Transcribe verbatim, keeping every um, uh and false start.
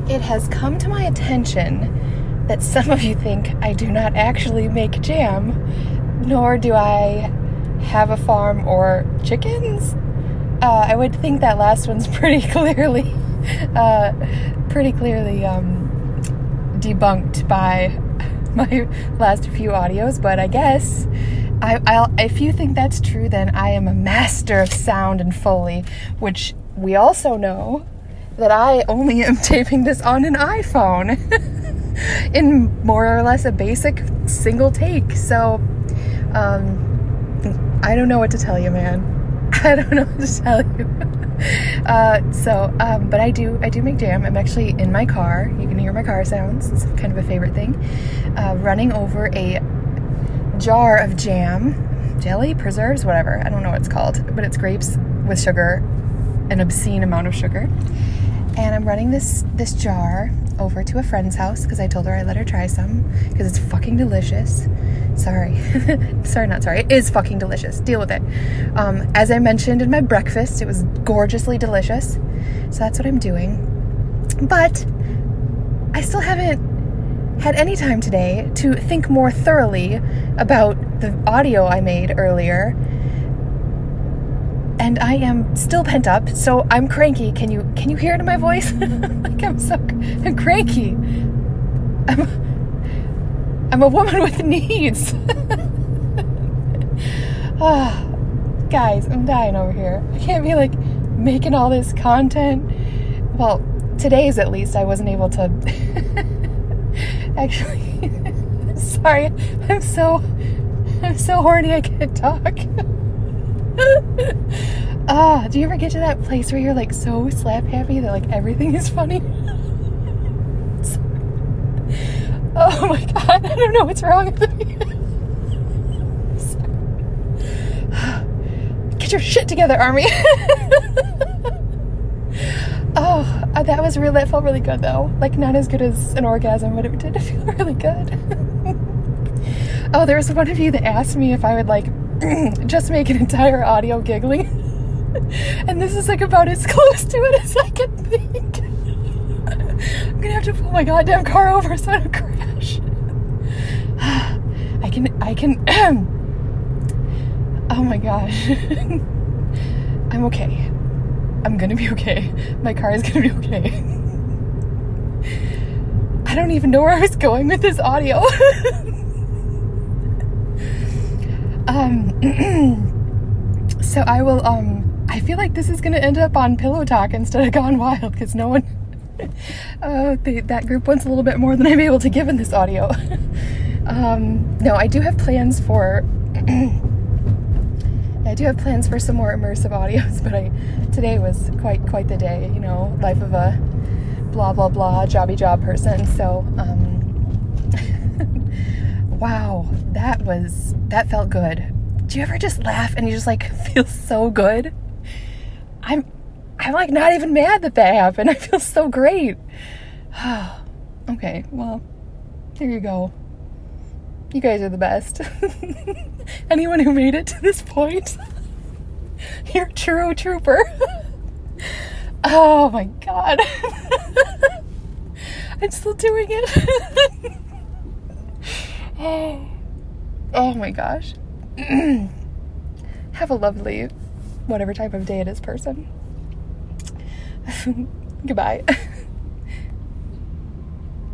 it has come to my attention that some of you think I do not actually make jam, nor do I have a farm or chickens. Uh, I would think that last one's pretty clearly, uh, pretty clearly um, debunked by my last few audios, but I guess I, I'll, if you think that's true, then I am a master of sound and Foley, which we also know that I only am taping this on an iPhone in more or less a basic single take. So, um, I don't know what to tell you, man. I don't know what to tell you. uh, so, um, but I do, I do make jam. I'm actually in my car. You can hear my car sounds. It's kind of a favorite thing. Uh, running over a jar of jam, jelly, preserves, whatever. I don't know what it's called, but it's grapes with sugar, an obscene amount of sugar. And I'm running this, this jar over to a friend's house because I told her I'd let her try some because it's fucking delicious. Sorry. sorry, not sorry. It is fucking delicious. Deal with it. Um, as I mentioned in my breakfast, it was gorgeously delicious. So that's what I'm doing. But I still haven't had any time today to think more thoroughly about the audio I made earlier. And I am still pent up, so I'm cranky. Can you can you hear it in my voice? Like I'm so I'm cranky. I'm I'm a woman with needs. Oh, guys, I'm dying over here. I can't be like making all this content. Well, today's at least I wasn't able to. Actually, sorry. I'm so I'm so horny I can't talk. Ah, do you ever get to that place where you're like so slap happy that like everything is funny? Oh my god, I don't know what's wrong with me. Get your shit together, Army. Oh, that was real. That felt really good though. Like not as good as an orgasm, but it did feel really good. Oh, there was one of you that asked me if I would like just make an entire audio giggling. And this is like about as close to it as I can think. I'm gonna have to pull my goddamn car over so I don't crash. I can, I can, oh my gosh. I'm okay. I'm gonna be okay. My car is gonna be okay. I don't even know where I was going with this audio. um, so I will, um, I feel like this is gonna end up on Pillow Talk instead of Gone Wild, because no one, uh, they, that group wants a little bit more than I'm able to give in this audio. um, no, I do have plans for, I do have plans for some more immersive audios, but I, today was quite, quite the day, you know, life of a blah, blah, blah, jobby job person. So, um, wow, that was, that felt good. Do you ever just laugh and you just like feel so good? I'm, I'm like not even mad that that happened. I feel so great. Okay, well, here you go. You guys are the best. Anyone who made it to this point, you're a true trooper. Oh my god. I'm still doing it. Oh, oh my gosh. Have a lovely, whatever type of day it is, person. Goodbye.